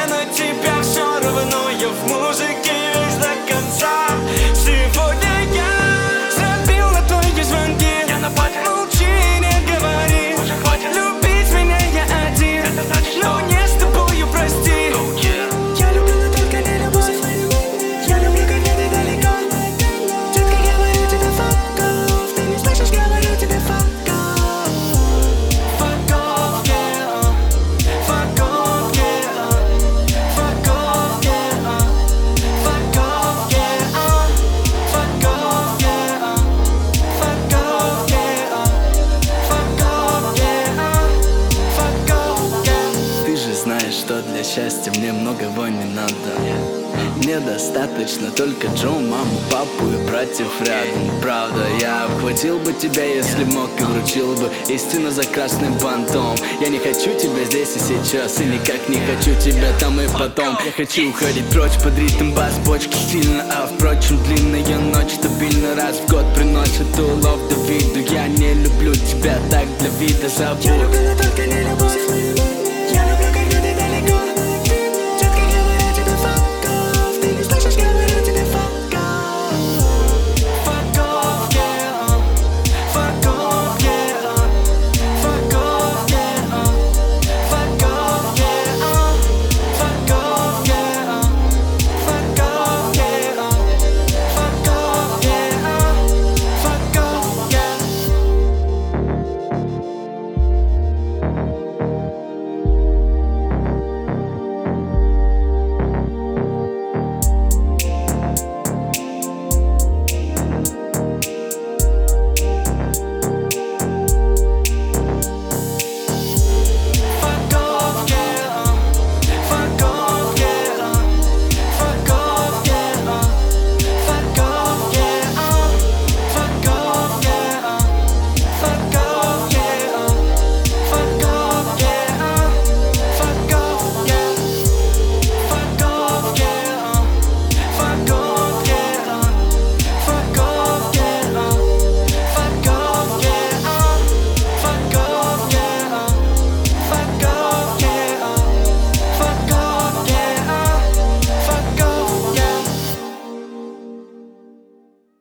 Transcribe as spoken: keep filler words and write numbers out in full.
на тебя все равно. Я в музыке весь до конца. Сегодня я забил на твои звонки. Я на пати. Молчи, не говори. Уже хватит. Любить меня я один. Это значит, что? Но не с тобою, прости. Oh, yeah. Я люблю, но только не любовь. Я люблю, когда ты далеко. Детка, говорю тебе fuck off. Ты не слышишь, говорю тебе fuck off. Fuck off, yeah. Fuck off, yeah. Fuck off, yeah. Fuck off, yeah. Fuck off, yeah. Fuck off, yeah. Fuck off, yeah. Fuck off, yeah. Ты же знаешь, что для счастья мне многого не надо. Мне достаточно только Джо, маму, папу и братьев рядом. Правда, я обхватил бы тебя, если мог, и вручил бы истину за красным бантом. Я не хочу тебя здесь и сейчас, и никак не хочу тебя там и потом. Я хочу уходить прочь под ритм бас-бочки стильно, а впрочем длинная ночь стабильно раз в год приносит улов до виду. Я не люблю тебя так для вида, забудь. Я люблю, но только не любовь.